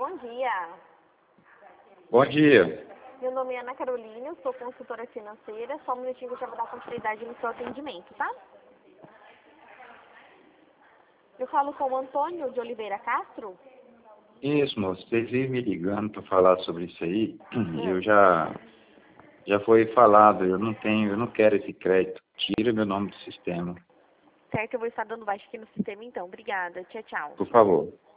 bom dia. Bom dia. Meu nome é Ana Carolina, eu sou consultora financeira. Só um minutinho que eu já vou dar continuidade no seu atendimento, tá? Eu falo com o Antônio de Oliveira Castro. Isso, moço. Vocês vivem me ligando para falar sobre isso aí. Eu já foi falado, eu não quero esse crédito. Tira meu nome do sistema. Certo, eu vou estar dando baixo aqui no sistema então. Obrigada. Tchau, tchau. Por favor.